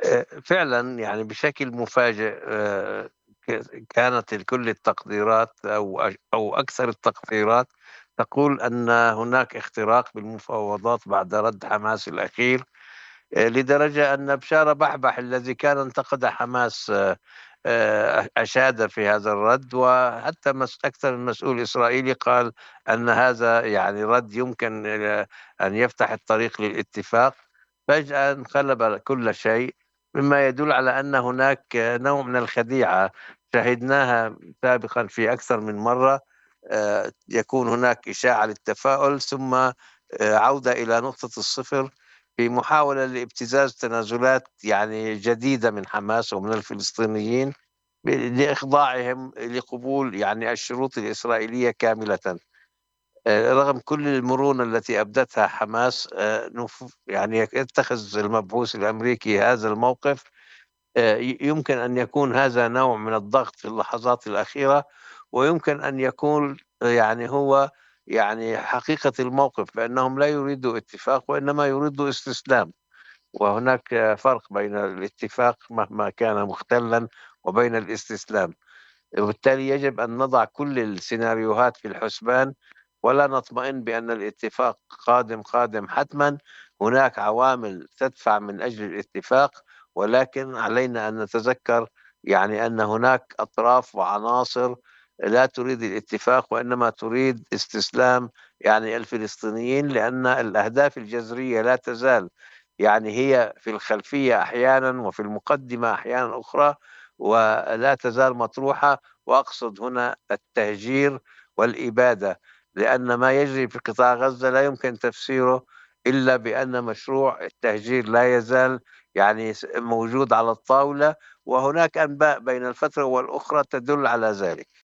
فعلًا يعني بشكل مفاجئ كانت كل التقديرات أو أكثر التقديرات تقول أن هناك اختراق بالمفاوضات بعد رد حماس الأخير، لدرجة أن بشار بحبح الذي كان انتقد حماس أشاد في هذا الرد، وحتى أكثر من مسؤول إسرائيلي قال أن هذا يعني رد يمكن أن يفتح الطريق للاتفاق. فجأة انقلب كل شيء، مما يدل على أن هناك نوع من الخديعة شهدناها سابقًا في أكثر من مرة. يكون هناك إشاعة للتفاؤل، ثم عودة إلى نقطة الصفر في محاولة لابتزاز تنازلات يعني جديدة من حماس ومن الفلسطينيين لإخضاعهم لقبول يعني الشروط الإسرائيلية كاملةً. رغم كل المرونة التي أبدتها حماس، يعني يتخذ المبعوث الأمريكي هذا الموقف. يمكن أن يكون هذا نوع من الضغط في اللحظات الأخيرة، ويمكن أن يكون يعني هو يعني حقيقة الموقف، بأنهم لا يريدوا اتفاق وإنما يريدوا استسلام. وهناك فرق بين الاتفاق مهما كان مختلا وبين الاستسلام، وبالتالي يجب أن نضع كل السيناريوهات في الحسبان، ولا نطمئن بأن الاتفاق قادم حتما. هناك عوامل تدفع من أجل الاتفاق، ولكن علينا أن نتذكر يعني أن هناك أطراف وعناصر لا تريد الاتفاق وإنما تريد استسلام يعني الفلسطينيين، لأن الأهداف الجذرية لا تزال يعني هي في الخلفية أحيانا وفي المقدمة أحيانا أخرى، ولا تزال مطروحة. وأقصد هنا التهجير والإبادة، لأن ما يجري في قطاع غزة لا يمكن تفسيره إلا بأن مشروع التهجير لا يزال يعني موجود على الطاولة، وهناك أنباء بين الفترة والأخرى تدل على ذلك.